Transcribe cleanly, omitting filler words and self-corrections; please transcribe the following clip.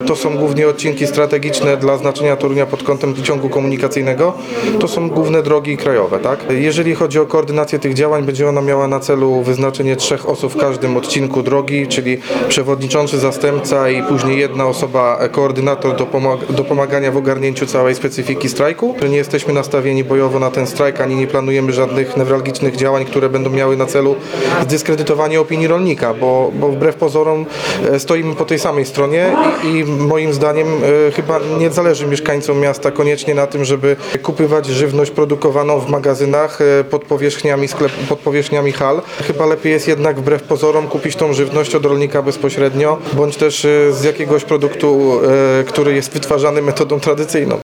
to są głównie odcinki strategiczne dla znaczenia Torunia pod kątem ciągu komunikacyjnego, to są główne drogi krajowe, tak? Jeżeli chodzi o koordynację tych działań, będzie ona miała na celu wyznaczenie 3 osób w każdym odcinku drogi, czyli przewodniczący, zastępca i później jedna osoba, koordynator do pomagania w ogarnięciu całej specyfiki strajku. Nie jesteśmy nastawieni bojowo na ten strajk, ani nie planujemy żadnych newralgicznych działań, które będą miały na celu zdyskredytowanie opinii rolnika, bo wbrew pozorom stoimy po tej samej stronie i moim zdaniem chyba nie zależy mieszkańcom miasta koniecznie na tym, żeby kupywać żywność produkowaną w magazynach pod powierzchniami sklepów, pod powierzchniami hal. Chyba lepiej jest jednak wbrew pozorom kupić tą żywność od rolnika bezpośrednio, bądź też z jakiegoś produktu, który jest wytwarzany metodą tradycyjną.